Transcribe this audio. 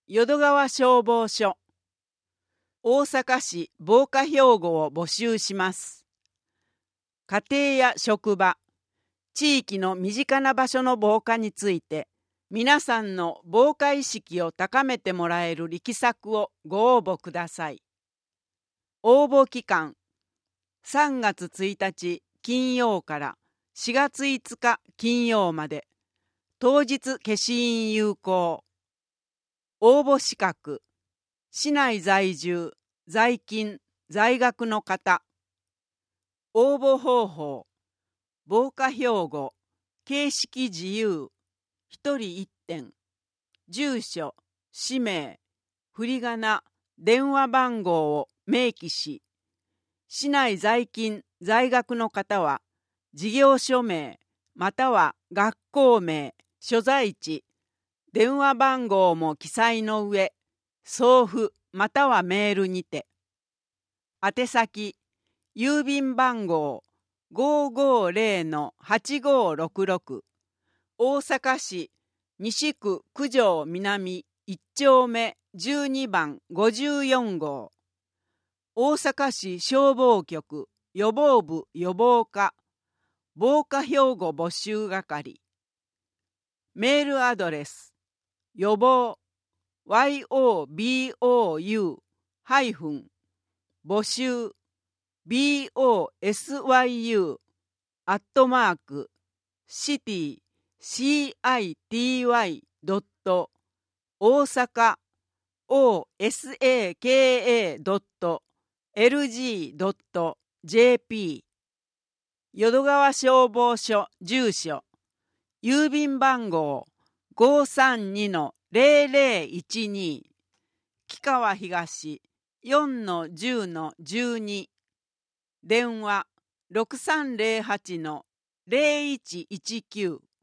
淀川消防署。大阪市防火標語を募集します。家庭や職場、地域の身近な場所の防火について、皆さんの防火意識を高めてもらえる力作をご応募ください。応募期間、3月1日金曜から4月5日金曜まで。当日消印有効。応募資格、市内在住、在勤、在学の方。応募方法、防火標語、形式自由、1人1点、住所、氏名、振り仮名、電話番号を明記し、市内在勤、在学の方は、事業所名、または学校名、所在地、電話番号も記載の上、送付またはメールにて。宛先、郵便番号 550-8566 大阪市西区九条南1丁目12番54号。大阪市消防局予防部予防課防火標語募集係。メールアドレス、予防YOBOU- 募集 BOSYU @city city.osaka osaka.lg.jp 淀川消防署住所、郵便番号 532-0012 木川東 4-10-12 電話 6308-0119